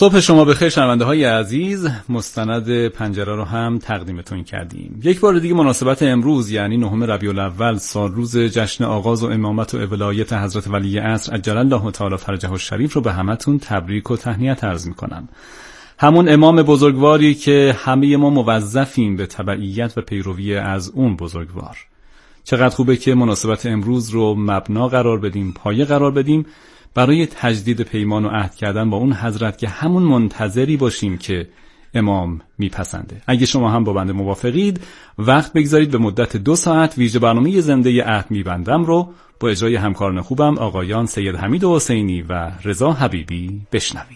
صبح شما بخیر شنونده های عزیز، مستند پنجره رو هم تقدیمتون کردیم. یک بار دیگه مناسبت امروز یعنی 9 ربیع الاول، سال روز جشن آغاز و امامت و ولایت حضرت ولی عصر عجل الله تعالی فرجه الشریف رو به همتون تبریک و تهنیت عرض میکنم. همون امام بزرگواری که همه ما موظفیم به تبعیت و پیروی از اون بزرگوار. چقدر خوبه که مناسبت امروز رو مبنا قرار بدیم، پایه قرار بدیم برای تجدید پیمان و عهد کردن با اون حضرت که همون منتظری باشیم که امام میپسنده. اگه شما هم با بنده موافقید وقت بگذارید به مدت 2 ساعت ویژه برنامه زنده عهد میبندم رو با اجرای همکاران خوبم آقایان سید حمید حسینی و رضا حبیبی بشنوید.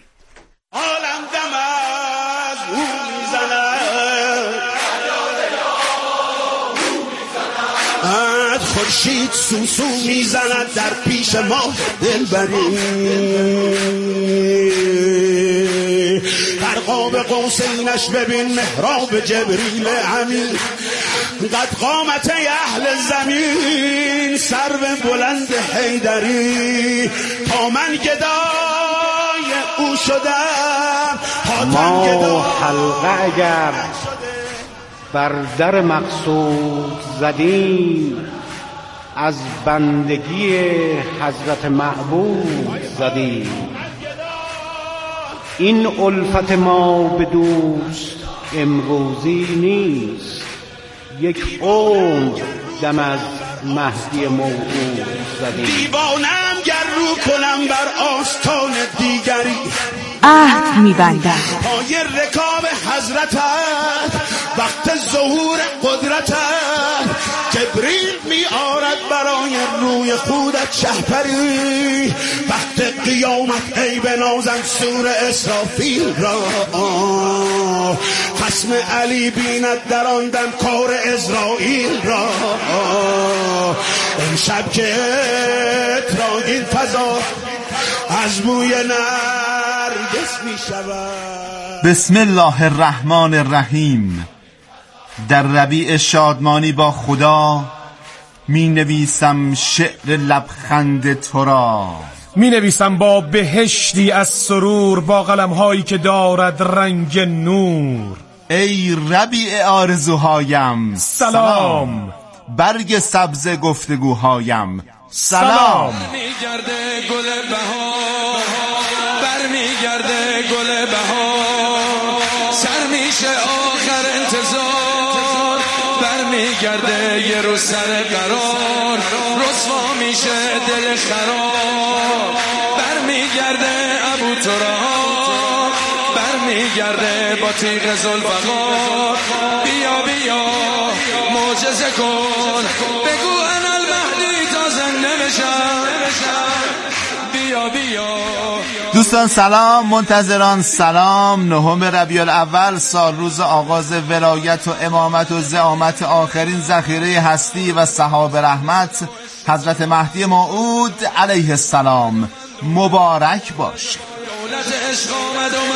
خورشید سوسو میزند در پیش ما دلبری، در قاب قوسینش ببین محراب جبریل امین، قد قامت اهل زمین سرو بلند حیدری، تا من گدای او شدم ما حلقه اگر بر در مقصود زدیم، از بندگی حضرت معبود زدیم. این الفت ما به دوست امروزی نیست، یک عمر دم از مهدی موعود زدیم. دیوانم گر رو کنم بر آستان دیگری، عهد می‌بندم پای رکاب حضرتت، وقت ظهور قدرتت جبریل می‌آرد برای روی خودت شهپری، وقت قیامت ای بنازم سور اسرافیل را، خصم علی بیند در آن دم کار اسرائیل را، امشب که تراگین فضا از بوی نرگس می شود. بسم الله الرحمن الرحیم. در ربیع شادمانی با خدا می نویسم شعر لبخند تو را، می نویسم با بهشتی از سرور، با قلم هایی که دارد رنگ نور. ای ربیع آرزوهایم سلام، برگ سبز گفتگوهایم سلام. برمیگرده گل بهار، برمیگرده گل بهار، سر میشه آخر انتظار، برمیگرده یه روز سر قرار، رسوا میشه دل خراب، برمیگرده ابو تراب، برمیگرده با تیغ ذوالفقار، بیا بیا معجزه کن، بگو انا المهدی تا زنده بشم، بیا بیا. دوستان سلام، منتظران سلام. 9 ربیع الاول، سال روز آغاز ولایت و امامت و زعامت آخرین ذخیره هستی و سحاب رحمت حضرت مهدی موعود علیه السلام مبارک باش. دولت عشق آمد و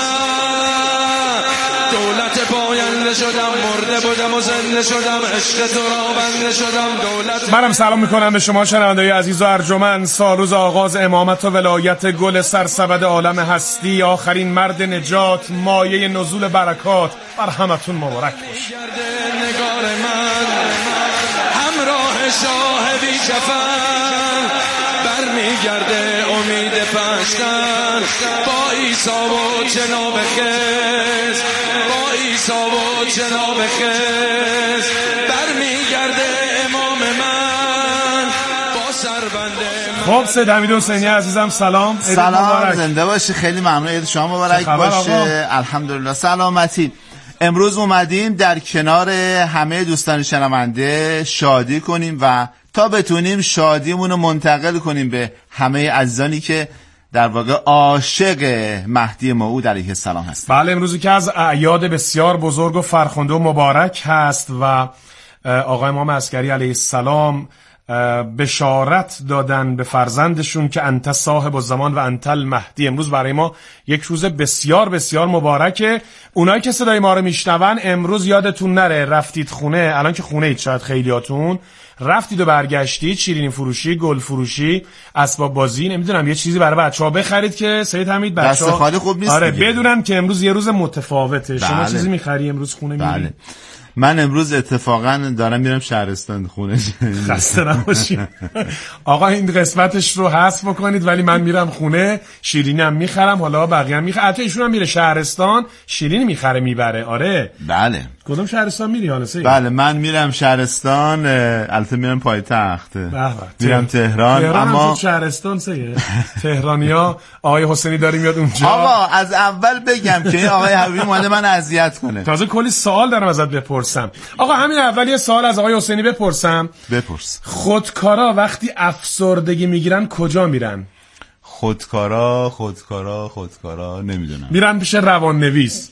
من دولت پاینده شدم، مرده بودم و زنده شدم، عشق تو را بنده شدم. دولت منم سلام میکنم به شما شنوندگان عزیز و ارجمند. سال روز آغاز امامت و ولایت گل سرسبد عالم هستی، آخرین مرد نجات، مایه نزول برکات بر همتون مبارک باشه. نگار من همراه شاه بی کفن، برمیگرده امید پشتن، با عیسی و جناب خز، با عیسی و جناب خز، برمیگرده امام من با سربنده. خب سید حمید حسینی عزیزم سلام. سلام، زنده باشی، خیلی ممنون، عید شما مبارک باشه. الحمدلله سلامتی. امروز اومدیم در کنار همه دوستان شنونده شادی کنیم و تا بتونیم شادیمون رو منتقل کنیم به همه عزیزانی که در واقع عاشق مهدی موعود علیه السلام هستند. بله، امروزی که از اعیاد بسیار بزرگ و فرخنده و مبارک هست و آقای امام عسکری علیه السلام بشارت دادن به فرزندشون که انت صاحب الزمان و انت المهدی. امروز برای ما یک روز بسیار بسیار مبارکه. اونایی که صدای ما رو میشنون امروز یادتون نره رفتید خونه، الان که خونه اید شاید خیلیاتون، رفتید و برگشتید شیرینی فروشی، گل فروشی، اسباب بازی، نمیدونم یه چیزی برای بچه‌ها بخرید که سید حمید بچه‌ها دست خالی خوب نیست. آره بدونن که امروز یه روز متفاوته. شما بله. چیزی می‌خری امروز خونه میری؟ بله. من امروز اتفاقا دارم میرم شهرستان خونه. خسته نباشید. آقا این قسمتش رو حذف بکنید، ولی من میرم خونه شیرینی هم میخرم، حالا بقیه هم میخرم، حتی ایشون هم میره شهرستان شیرینی میخره میبره. آره بله. کدوم شهرستان میری حالا سید؟ بله من میرم شهرستان، البته میرم پایتخت، میرم تهران. اما شهرستان سید تهرانیا آقای حسینی داریم میاد اونجا. آقا از اول بگم که این آقای حبیبی اومده من اذیت کنه. تازه کلی سوال دارم ازت بپرسم. آقا همین اول یه سوال از آقای حسینی بپرسم. بپرس. خودکارا وقتی افسردگی میگیرن کجا میرن؟ خودکارا نمیدونم. میرن پیش رواننویس.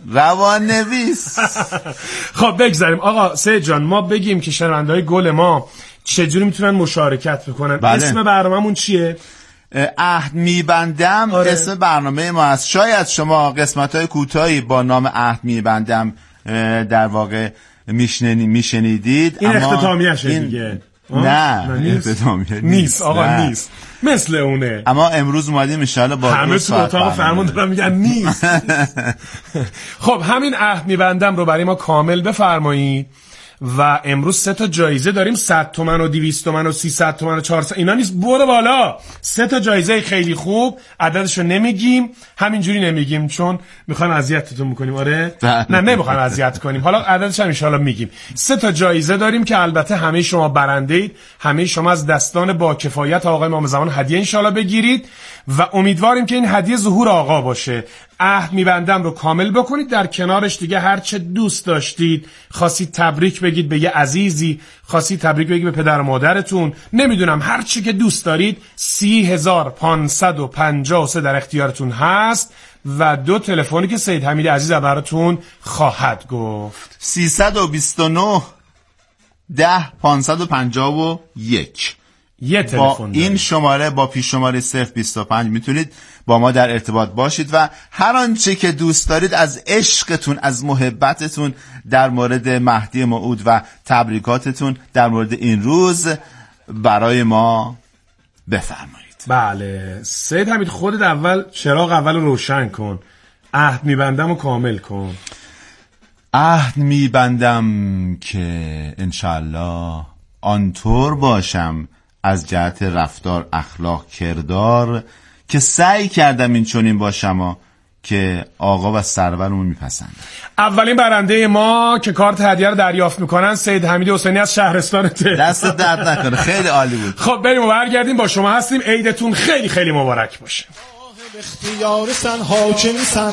خب بگذاریم. آقا سید جان ما بگیم که شنونده‌های گل ما چجوری میتونن مشارکت بکنن؟ بله. اسم برنامه‌مون چیه؟ عهد میبندم. آره. اسم برنامه ما است. شاید شما قسمت‌های کوتاهی با نام عهد میبندم در واقع میشنیدید. این اختتامیه‌شه دیگه. نه اختتامیه نیست آقا نه. نیست مثل اونه. اما امروز اومدیم ان شاءالله با همه تو اتاق فرمان دارن میگن نیست. خب همین عهد میبندم رو برای ما کامل بفرمایید. و امروز 3 تا جایزه داریم، 100 تومن و 200 تومن و 300 تومن و 400. اینا نیست، برو بالا. 3 تا جایزه خیلی خوب، عددشو نمیگیم، همینجوری نمیگیم چون میخوایم اذیتتون بکنیم. آره نه نمیخوایم اذیت کنیم، حالا عددش هم ان شاءالله میگیم. 3 تا جایزه داریم که البته همه شما برنده اید، همه شما از دستان با کفایت آقای امام زمان هدیه ان شاءالله بگیرید و امیدواریم که این هدیه ظهور آقا باشه. عهد میبندم رو کامل بکنید، در کنارش دیگه هر چه دوست داشتید، خواستید تبریک بگید به یه عزیزی، خواستید تبریک بگید به پدر و مادرتون، نمیدونم هر چی که دوست دارید، 30553 در اختیارتون هست و 2 تلفنی که سید حمید عزیز براتون خواهد گفت. 329 10 551. یه تلفن با این شماره با پیش شماره 025 میتونید با ما در ارتباط باشید و هر آنچه که دوست دارید از عشقتون، از محبتتون در مورد مهدی موعود و تبریکاتتون در مورد این روز برای ما بفرمایید. بله سید حمید خودت اول چراغ اول رو روشن کن. عهد میبندم و کامل کن. عهد میبندم که انشالله آنطور باشم از جهت رفتار، اخلاق، کردار که سعی کردم این چنین باشم که آقا و سرورمون میپسند. اولین برنده ما که کارت هدیه رو دریافت میکنن سید حمید حسینی از شهرستان تهران. دست درد نکنه، خیلی عالی بود. خب بریم و برگردیم، با شما هستیم. عیدتون خیلی خیلی مبارک باشه. اختیار سن حاکم سن،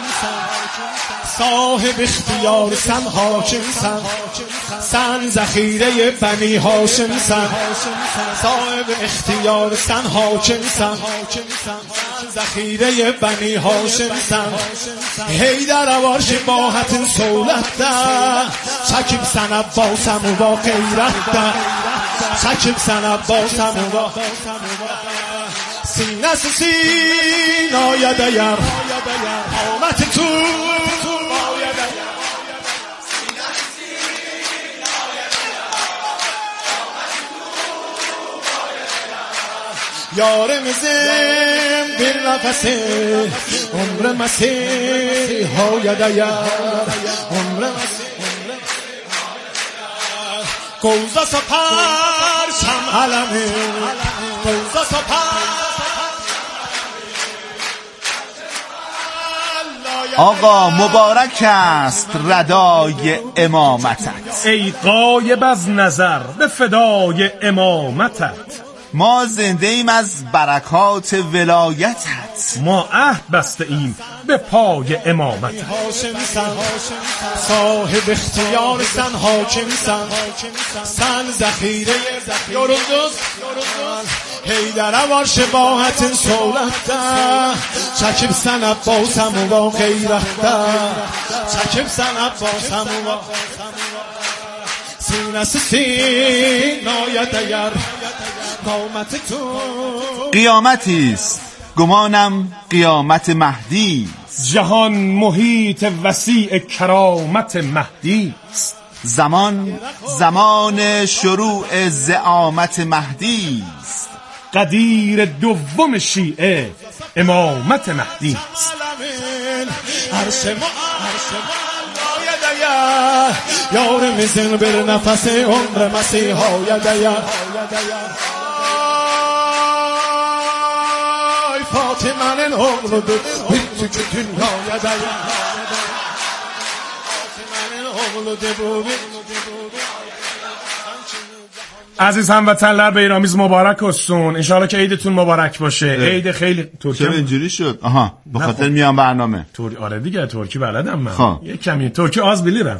صاحب اختیار سن حاکم سن، سن ذخیره بنی هاشم سن، صاحب اختیار سن حاکم سن، ذخیره بنی هاشم سن، حیدر وارش باحت سولت ده، شکیب سن عباسم و با غیرت ده، شکیب سن عباسم و با سینه سینای دیر آمد تو یار مزم بر نفسه عمر مسیح های دیر عمر مسیح گوزا سپر شم علمه گوزا سپر. آقا مبارک است ردای امامتت، ای غایب از نظر به فدای امامتت، ما زنده ایم از برکات ولایتت، ما عهد بسته ایم به پای امامتت. صاحب اختیار سن حاکم سن، سن ذخیره یوردوس حیدر وارش باحت سولت ده، شکیب سن عباسم و با غیرت ده، شکیب سن عباسم و با سینه سینای دیر قامت تو. قیامتی است گمانم قیامت مهدی، جهان محیط وسیع کرامت مهدی است، زمان شروع زعامت مهدی است. قدیر دوم شیعه امامت مهدی است. یار میزن بر نفس عمر مسیحا یدیا فاطمه الاغلو بیتو که دنیا یدیا فاطمه الاغلو دبوبی. عزیز هموطنان بیرامیز مبارک هستون. انشالله که عیدتون مبارک باشه. عید خیلی چرا اینجوری شد؟ آها به خاطر میام برنامه آره دیگه ترکی بلدم من. یک کمی ترکی آز بلیرم.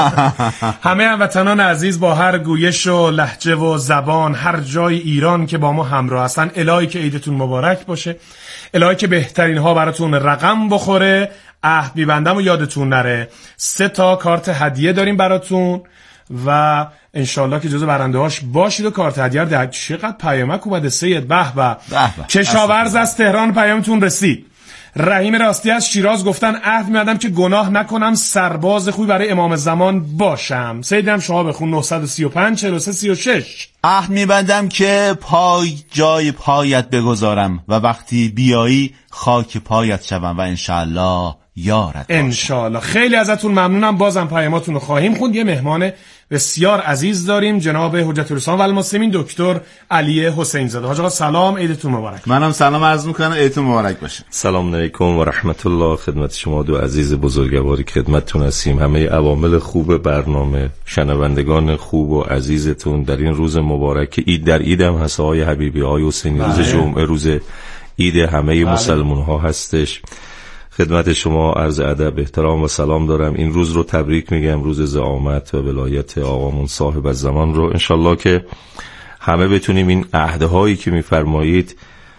همه هموطنان عزیز با هر گویش و لهجه و زبان هر جای ایران که با ما همراه هستن، الهی که عیدتون مبارک باشه، الهی که بهترین ها براتون رقم بخوره. عهد میبندم و یادتون نره 3 تا کارت هدیه داریم براتون و انشالله که جزو برنده هاش باشید و کارت هدیه رو چقدر پیامک اومده سید. به به. کشاورز از تهران پیامتون رسید. رحیم راستی از شیراز گفتن عهد میادم که گناه نکنم، سرباز خوبی برای امام زمان باشم. سیدم شما بخون 935 43 36. عهد میبندم که جای پایت بگذارم و وقتی بیایی خاک پایت شوم و انشالله یارت انشالله. خیلی ازتون ممنونم. بازم پیاماتون رو خواهیم خوند. یه مهمان بسیار عزیز داریم، جناب حجت الاسلام و المسلمین دکتر علی حسین زاده. حاج آقا سلام، عیدتون مبارک. منم سلام عرض میکنم، عیدتون مبارک باشه. سلام علیکم و رحمت الله خدمت شما دو عزیز بزرگواری که خدمتتون هستیم، همه عوامل خوب برنامه، شنوندگان خوب و عزیزتون در این روز مبارک عید. در عید هم هست آقای حبیبی، آقای حسینی، روز جمعه روز عید همه مسلمان ها هستش. خدمت شما عرض ادب احترام و سلام دارم. این روز رو تبریک میگم، روز زعامت و ولایت آقامون صاحب الزمان رو. انشالله که همه بتونیم این عهدهایی که میفرمایید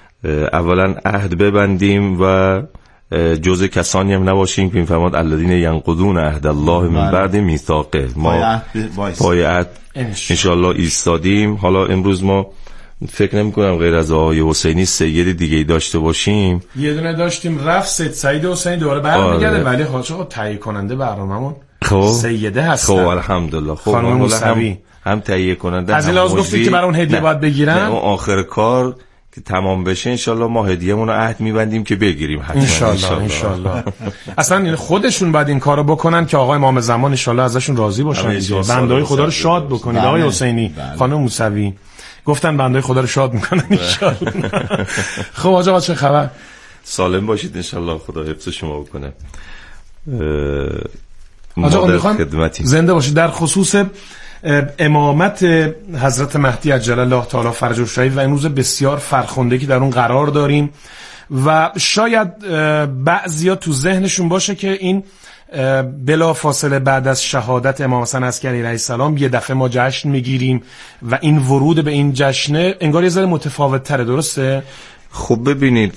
اولا عهد ببندیم و جز کسانی هم نباشیم که میفرماد الذین ینقضون عهد الله من بعد میثاقه. ما پای عهد انشالله ایستادیم. حالا امروز ما فکر نمی کنم غیر از آقای حسینی سید دیگه ای داشته باشیم. یه دونه داشتیم رفت سید حسینی دوباره برمیگرده. ولی حاج آقا تهیه کننده برنامه‌مون سیده هستن. خب الحمدلله. خب خانم موسوی هم تهیه کننده. از لحاظ گفتی که برای اون هدیه باید بگیرن. آخر کار که تمام بشه انشالله ما هدیه‌مون رو عهد می‌بندیم که بگیریم حتما انشالله. اصلا خودشون باید این کارو بکنن که آقای امام زمان انشالله ازشون راضی باشن. بنده‌های خدا رو شاد بکنید. آقای حسینی، خانم موسوی گفتن بنده خدا رو شاد میکنن انشالله. خب آقا چه خبر؟ سالم باشید انشالله، خدا حفظ شما بکنه. آقا میخوام زنده باشید. در خصوص امامت حضرت مهدی عجل الله تعالی فرجه الشریف و این روز بسیار فرخنده که در اون قرار داریم و شاید بعضیا تو ذهنشون باشه که این بلا فاصله بعد از شهادت امام حسن عسکری علیه السلام یه دفعه ما جشن میگیریم و این ورود به این جشن انگار یه ذره متفاوت تره. درسته؟ خب ببینید،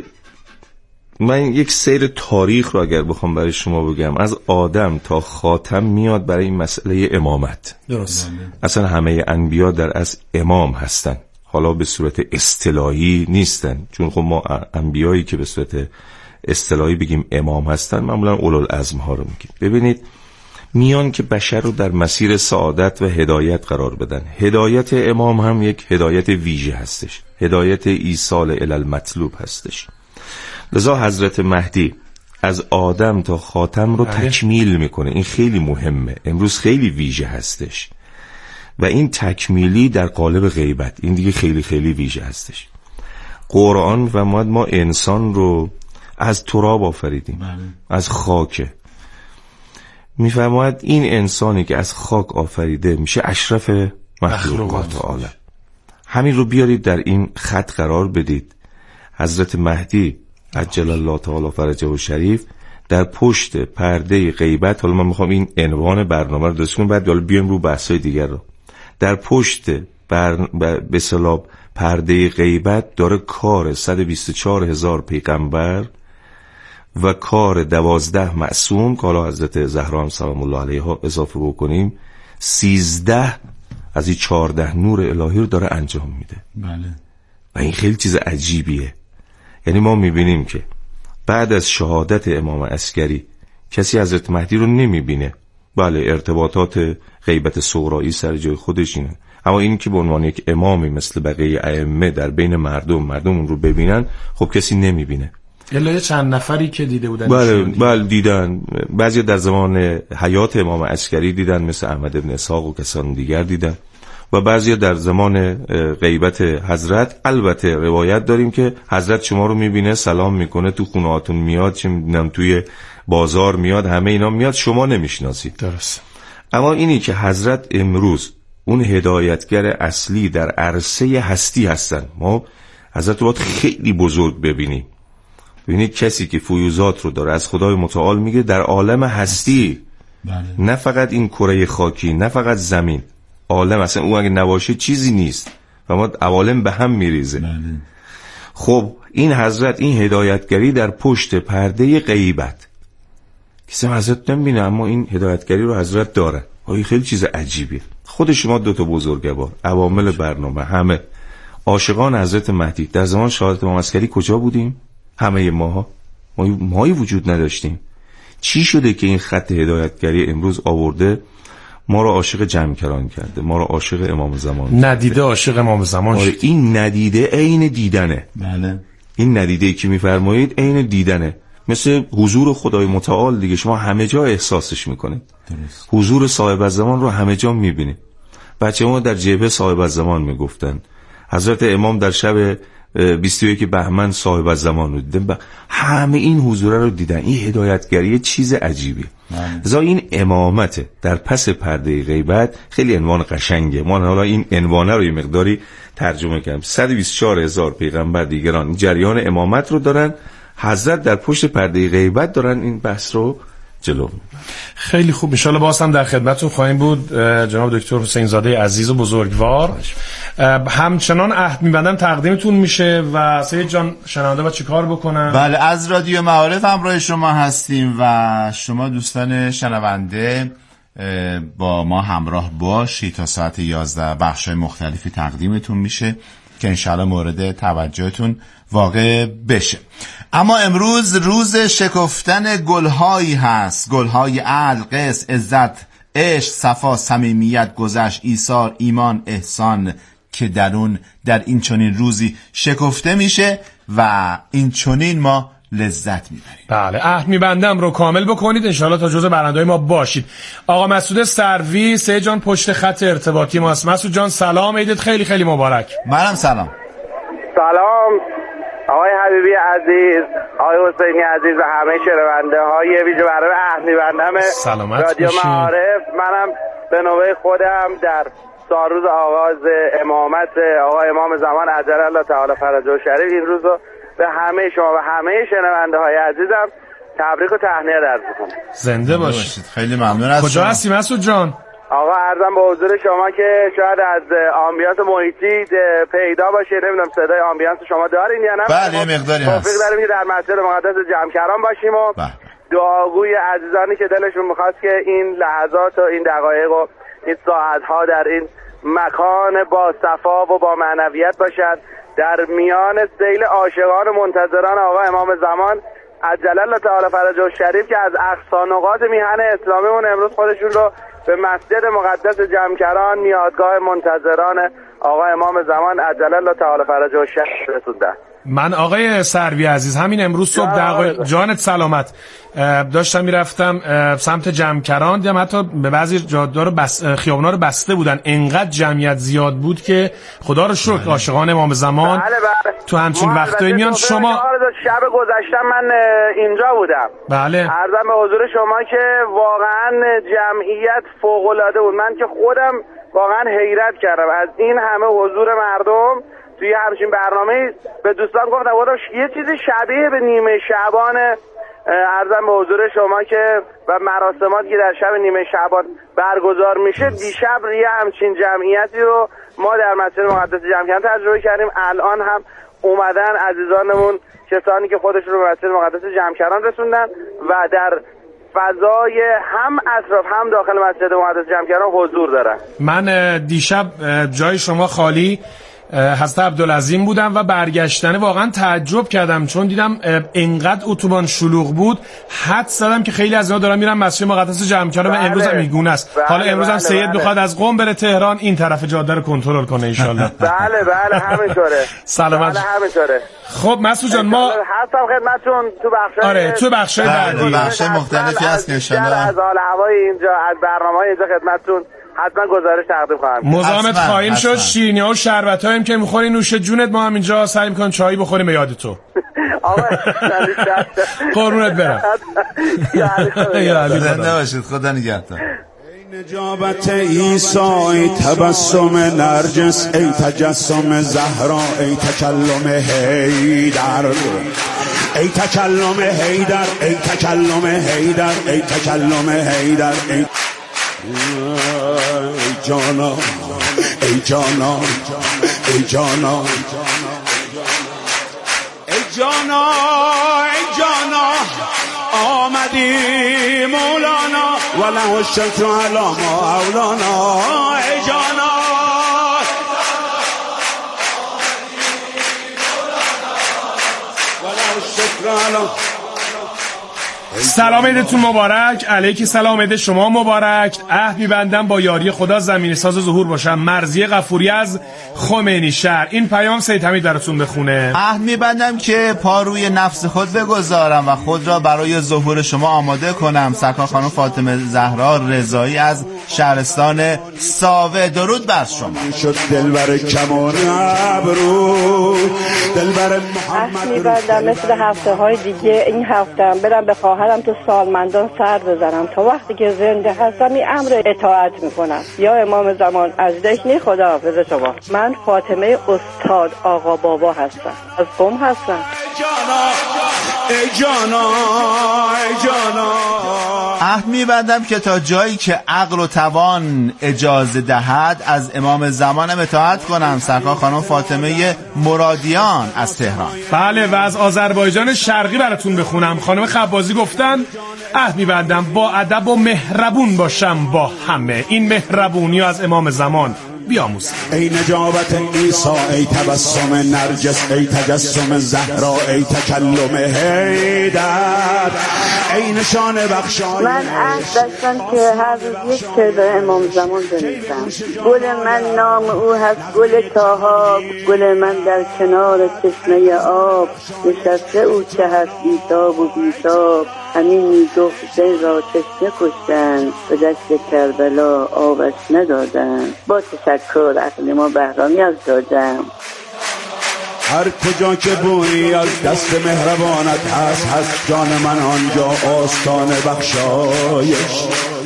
من یک سیر تاریخ رو اگر بخوام برای شما بگم، از آدم تا خاتم میاد برای این مسئله امامت. درست. اصلا همه انبیا در از امام هستن، حالا به صورت اصطلاحی نیستن، چون خب ما انبیایی که به صورت اصطلاحی بگیم امام هستن معمولا اولوالعزم ها رو میگیم. ببینید میان که بشر رو در مسیر سعادت و هدایت قرار بدن. هدایت امام هم یک هدایت ویژه هستش، هدایت ایصال الی المطلوب هستش. لذا حضرت مهدی از آدم تا خاتم رو تکمیل میکنه. این خیلی مهمه، امروز خیلی ویژه هستش و این تکمیلی در قالب غیبت، این دیگه خیلی خیلی ویژه هستش. قرآن و ما انسان رو از تراب آفریدیم، از خاک. میفرماید این انسانی که از خاک آفریده میشه اشرف مخلوقات عالم. همین رو بیارید در این خط قرار بدید. حضرت مهدی عجل الله تعالی فرجه الشریف در پشت پرده غیبت، حالا من میخوام این عنوان برنامه رو درست کنم بعد حالا بیایم رو بحث‌های دیگر رو. در پشت به اصطلاح پرده غیبت داره کار 124,000 پیغمبر و کار 12 معصوم که حالا حضرت زهرا هم سلام الله علیها اضافه بکنیم 13 از این 14 نور الهی رو داره انجام میده. بله. و این خیلی چیز عجیبیه. یعنی ما میبینیم که بعد از شهادت امام عسکری کسی حضرت مهدی رو نمیبینه، بله ارتباطات غیبت صغرایی سر جای خودش اینه، اما این که به عنوان یک امامی مثل بقیه ائمه در بین مردم اون رو ببینن، خب کسی نمیبینه. الا چند نفری که دیده بودن. بله دیدن، بعضی در زمان حیات امام عسکری دیدن مثل احمد بن اسحاق و کسان دیگر دیدن، و بعضی در زمان غیبت حضرت. البته روایت داریم که حضرت شما رو میبینه، سلام میکنه، تو خونهاتون میاد، چه میدونم توی بازار میاد، همه اینا میاد، شما نمیشناسید. درست. اما اینی که حضرت امروز اون هدایتگر اصلی در عرصه هستی هستن، ما حضرت رو باید خیلی بزرگ ببینیم. ببینید کسی که فیوزات رو داره از خدای متعال میگه در عالم هستی، نه فقط این کره خاکی، نه فقط زمین، عالم اصلا اون اگه نباشه چیزی نیست و ما عوالم به هم میریزه. خب این حضرت این هدایتگری در پشت پرده غیبت کسی حضرت نمیبینه، اما این هدایتگری رو حضرت داره. این خیلی چیز عجیبیه. خود شما دو تا بزرگوار، عوامل برنامه، همه عاشقان حضرت مهدی در زمان شهادت امام عسکری کجا بودیم؟ همه ماهی وجود نداشتیم. چی شده که این خط هدایتگری امروز آورده ما رو عاشق جمکران کرده، ما رو عاشق امام زمان، ندیده عاشق امام زمان شد. این ندیده عین دیدنه. بله. این ندیده که میفرمایید عین دیدنه، مثل حضور خدای متعال دیگه، شما همه جا احساسش میکنید. درست. حضور صاحب الزمان رو همه جا میبینید. بچه ما در جبهه صاحب الزمان میگفتن، حضرت امام در شب 21 بهمن صاحب الزمان رو دیدن، همه این حضور رو دیدن. این هدایتگری چیز عجیبی. زا این امامت در پس پرده غیبت خیلی عنوان قشنگه. ما حالا این عنوانه رو یه مقداری ترجمه کردیم. 124,000 پیغمبر دیگران جریان امامت رو دارن، حضرت در پشت پرده غیبت دارن این بحث رو جلو. خیلی خوب، ان شاءالله باز هم در خدمتتون خواهیم بود جناب دکتر حسین زاده عزیز و بزرگوار. همچنان عهد می‌بندم تقدیمتون میشه و سید جان شنونده با چیکار بکنن؟ بله، از رادیو معارف همراه شما هستیم و شما دوستان شنونده با ما همراه باشید تا ساعت 11. بخش‌های مختلفی تقدیمتون میشه که انشاءالله مورد توجهتون واقع بشه. اما امروز روز شکفتن گلهایی هست، گلهای عدل، قسط، عزت، عشق، صفا، صمیمیت، گذشت، ایثار، ایمان، احسان که در این چنین روزی شکفته میشه و این چنین ما لذت میبریم. بله، عهد میبندم رو کامل بکنید انشاءالله تا جزء برنده‌های ما باشید. آقا مسعود سروی سه جان پشت خط ارتباطی ماست. مسعود جان سلام، عیدت خیلی خیلی مبارک. منم سلام. سلام آقای حبیبی عزیز، آقای حسینی عزیز و همه شنونده های ویژه برای عهد میبندم رادیو معارف. منم به نوبه خودم در سالروز آغاز امامت آقای امام زمان عجل الله تعالی فرجه شریف این روز رو به همه شما و همه شنونده های عزیزم تبریک و تهنیت عرض می‌کنم. زنده باشید. خیلی ممنون از کجا هستی مسعود جان؟ آقا عرضم به حضور شما که شاید از آمبیانس محیطی پیدا باشه، نمیدونم صدای آمبیانس شما دارین یا نه؟ بله مقداری هست. توفیق داریم که در مسجد مقدس جمکران باشیم و دعاگوی عزیزانی که دلشون میخواست که این لحظات و این دقایق و این ساعتها در این مکان با صفا و با معنویت باشد، در میان سیل عاشقان منتظران آقا امام زمان عجل الله تعالی فرجه شریف که از اقصا نقاط میهن اسلامیمون امروز خودشون رو به مسجد مقدس جمکران میادگاه منتظران آقا امام زمان عجل الله تعالی فرجه شریف رسوندن. من آقای سروی عزیز همین امروز صبح دقایق جانت سلامت داشتم میرفتم سمت جمکران، دیدم حتی به بعضی جاده رو خیابونا رو بسته بودن، انقدر جمعیت زیاد بود که خدا رو شکر عاشقان امام زمان تو همچین وقتایی میان. شما شب گذشته من اینجا بودم. بله عرضم به حضور شما که واقعا جمعیت فوق العاده بود. من که خودم واقعا حیرت کردم از این همه حضور مردم توی همچین برنامه. به دوستان گفتم واداش یه چیزی شبیه به نیمه شعبان عرضم به حضور شما که و مراسماتی که در شب نیمه شعبان برگزار میشه، دیشب یه همچین جمعیتی رو ما در مسجد مقدس جمکران تجربه کردیم. الان هم اومدن عزیزانمون، کسانی که خودشون رو به مسجد مقدس جمکران رسوندن و در فضای هم اطراف هم داخل مسجد مقدس جمکران حضور دارن. من دیشب جای شما خالی حضرت عبدالعظیم بودم و برگشتنه واقعا تعجب کردم، چون دیدم اینقدر اتوبان شلوغ بود، حد زدم که خیلی از اینا دارن میرن مسجد مقدس جمع کردن و امروز هم میگونه است. حالا امروز هم سید بخواد از قم بره تهران، این طرف جاده رو کنترل کنه ان شاء الله. بله همینطوره. سلامت. بله همینطوره. خب مسعود جان، ما هستم خدمتتون تو بخشای تو بخشای بعدی بخشای مختلفی هست ان شاء الله. از حال هوای اینجا، از برنامه‌های اینجا خدمتتون حتما گزارش تقدیم خواهم کرد. مزاحمت خواهیم شد. شیرینی‌ها و شربت‌هایی که می‌خوری نوش جونت، ما هم اینجا سعی می‌کنیم چایی بخوریم به یاد تو. آقا قربونت برم. زنده باشید، خدا نگهدار. نجابت عیسی، ای تبسم نرجس، ای تجسم زهرا، ای تکلم حیدر، ای تکلم حیدر، ای تکلم حیدر، ای تکلم حیدر، ای جانا، ای جانا، ای جانا، ای جانا، ای جانا، آمدی مولانا وله الشکر علی ما اولانا، ای جانا. سلام عیدتون مبارک. علیک سلام، عید شما مبارک. عهد می‌بندم با یاری خدا زمین ساز ظهور باشم. مرضیه غفوری از خمینی شهر. این پیام سید حمید براتون بخونه. عهد می‌بندم که پا روی نفس خود بگذارم و خود را برای ظهور شما آماده کنم. سرکار خانم فاطمه زهرا رضایی از شهرستان ساوه. درود بر شما. شد دلبر کمان ابرو، دلبر محمد. می‌بندم مثل هفته‌های دیگه این هفته‌ام برم به خواهرم تو سالمندان سر بزنم. تا وقتی که زنده هستم این امر اطاعت میکنم. یا امام زمان از دکنی. خداحافظ شما. من فاطمه استاد آقا بابا هستم، از قم هستم. ای جانا، ای جانا. عهد می‌بندم که تا جایی که عقل و توان اجازه دهد از امام زمانم اطاعت کنم. سرکار خانم فاطمه مرادیان از تهران. بله، و از آذربایجان شرقی براتون بخونم. خانم خبازی گفتن عهد می‌بندم با ادب و مهربون باشم با همه. این مهربونی از امام زمان بیاموزیم. ای نجابت عیسی، ای تبسم نرجس، ای تجسم زهرا، ای تکلم حیدر، ای نشان بخشای. من عهد داشتم که هر روز یک شعر امام زمان بنویسم. گل من نام او هست، گل تاها، گل من در کنار چشمه آب، نشسته او که هست بیتاب و بیتاب، همین میگفت حسین را چشمه کشتن، به دست کربلا آبش ندادن. با تشکر عقل ما بهرامی از دادم. هر کجا که بویی از دست مهربانت هست جان من آنجا آستان بخشایش.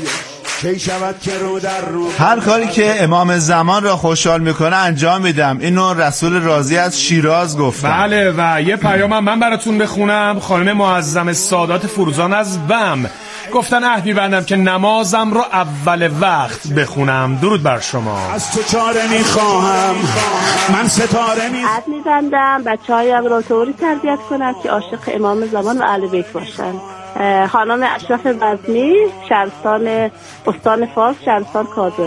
هر کاری که امام زمان را خوشحال میکنه انجام میدم. اینو رسول راضی از شیراز گفتم. بله، و یه پیامم من براتون بخونم. خانم معظم سادات فروزان از بم گفتن عهد می‌بندم که نمازم رو اول وقت بخونم. درود بر شما. از تو چاره میخواهم من ستاره عهد می‌بندم بچه‌هایم رو طوری تربیت کنم که عاشق امام زمان و اهل بیت باشن. خانم اشرف بزمی، شهرستان استان فارس، شهرستان کازر.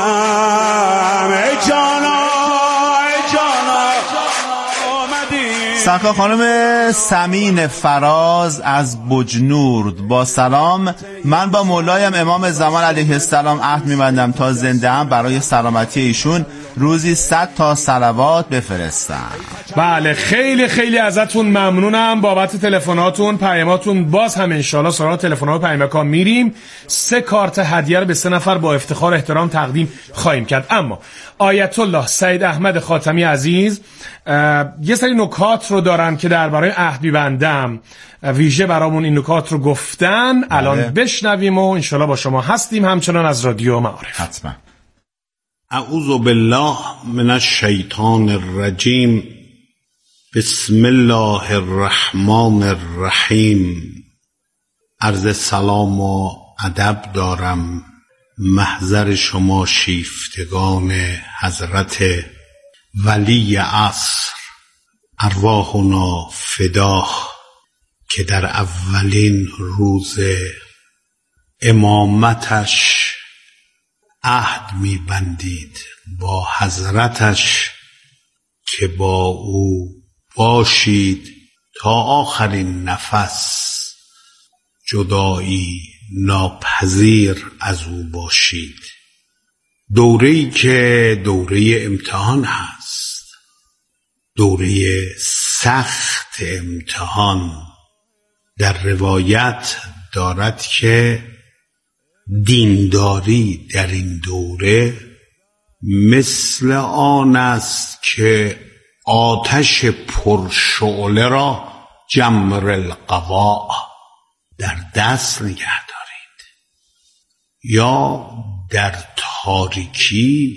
سرکار خانم سمین فراز از بجنورد با سلام. من با مولایم امام زمان علیه السلام عهد می‌بندم تا زنده ام برای سلامتی ایشون روزی 100 تا صلوات بفرستم. بله، خیلی خیلی ازتون ممنونم بابت تلفناتون، پیاماتون. باز هم انشالله سراغ تلفن‌ها و پیامک‌ها میریم. 3 کارت هدیه رو به 3 نفر با افتخار احترام تقدیم خواهیم کرد. اما آیت الله سید احمد خاتمی عزیز یه سری نکات رو دارن که درباره عهد می‌بندم ویژه برامون این نکات رو گفتن. الان بشنویم و انشالله با شما هستیم همچنان از رادیو معارف. حتما. اعوذ بالله من الشیطان الرجیم. بسم الله الرحمن الرحیم. عرض سلام و ادب دارم محضر شما شیفتگان حضرت ولی عصر، ارواحنا فداه، که در اولین روز امامتش عهد می‌بندید با حضرتش که با او باشید تا آخرین نفس، جدایی ناپذیر از او باشید. دوره‌ای که دوره امتحان هست، دوره سخت امتحان. در روایت دارد که دینداری در این دوره مثل آن است که آتش پرشعله را جمر القواء در دست نگه دارید، یا در تاریکی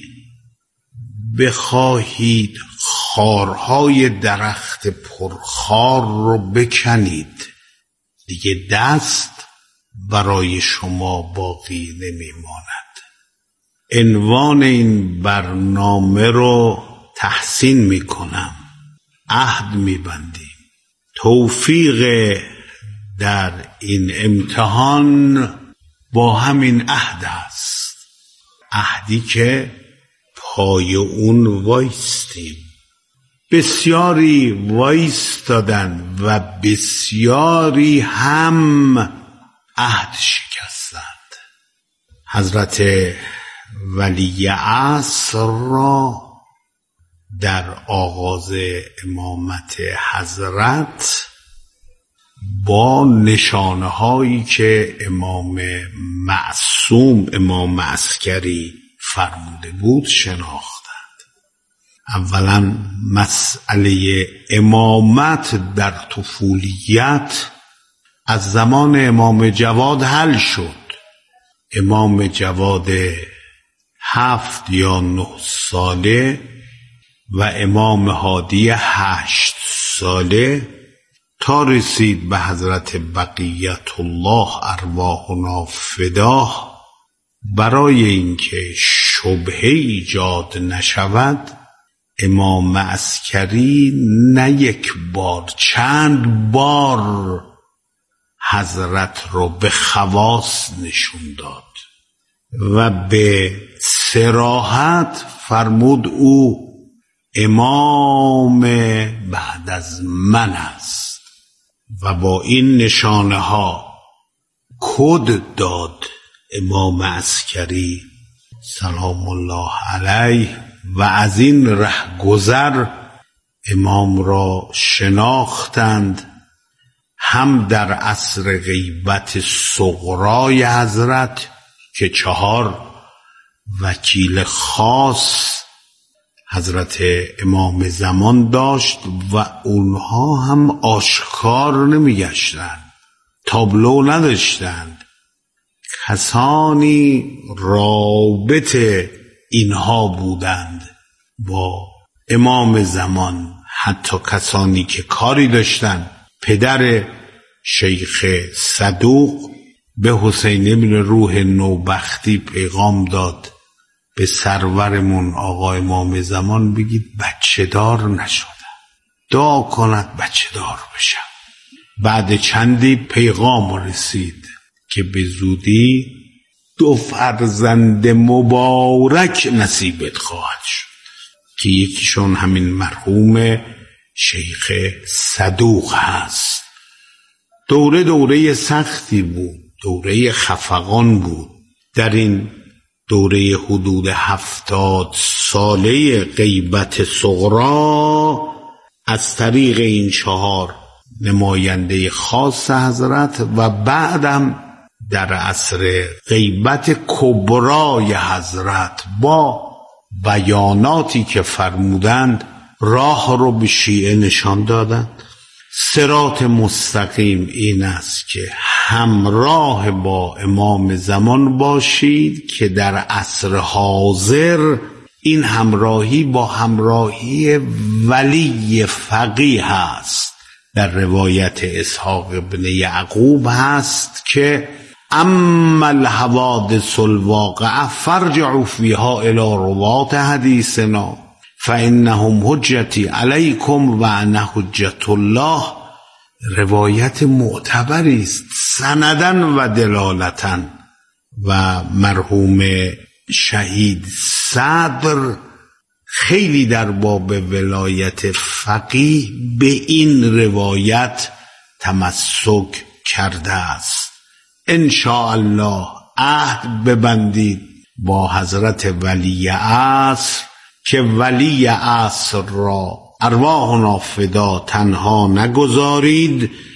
بخواهید خارهای درخت پرخار رو بکنید، دیگه دست برای شما باقی نمیماند. عنوان این برنامه رو تحسین میکنم، عهد میبندیم. توفیق در این امتحان با همین عهد است، عهدی که پای اون وایستیم. بسیاری وایستادن و بسیاری هم عهد شکستند. حضرت ولی عصر را در آغاز امامت حضرت با نشانه هایی که امام معصوم، امام عسکری فرموده بود شناختند. اولا مسئله امامت در طفولیت از زمان امام جواد حل شد. امام جواد 7 یا 9 ساله و امام هادی 8 ساله تا رسید به حضرت بقیت الله ارواحنا فداه، برای اینکه شبهه ایجاد نشود امام عسکری نه یک بار چند بار حضرت رو به خواص نشون داد و به صراحت فرمود او امام بعد از من است و با این نشانه ها کد داد امام عسکری سلام الله علیه و از این رهگذر امام را شناختند، هم در عصر غیبت صغرای حضرت که 4 وکیل خاص حضرت امام زمان داشت و اونها هم آشکار نمیگشتند، تابلو نداشتند. کسانی رابط اینها بودند با امام زمان، حتی کسانی که کاری داشتند. پدر شیخ صدوق به حسین بن روح نوبختی پیغام داد به سرورمون آقا امام زمان بگید بچه دار نشدن، دعا کند بچه دار بشم. بعد چندی پیغام رسید که به زودی 2 فرزند مبارک نصیبت خواهد شد که یکیشون همین مرحوم شیخ صدوق هست. دوره سختی بود، دوره خفقان بود. در این دوره حدود 70 ساله غیبت صغرا از طریق این 4 نماینده خاص حضرت و بعدم در عصر غیبت کبرای حضرت با بیاناتی که فرمودند راه رو به شیعه نشان دادند. صراط مستقیم این است که همراه با امام زمان باشید که در عصر حاضر این همراهی با همراهی ولی فقیه هست. در روایت اسحاق ابن یعقوب هست که اما الحوادث الواقعه فرجعوا فیها الی روات حدیثنا فانهم حجتی علیکم و انا حجت الله. روایت معتبری است سندن و دلالتن و مرحوم شهید صدر خیلی در باب ولایت فقیه به این روایت تمسک کرده است. انشاءالله عهد ببندید با حضرت ولی عصر که ولی عصر را ارواحنا فدا تنها نگذارید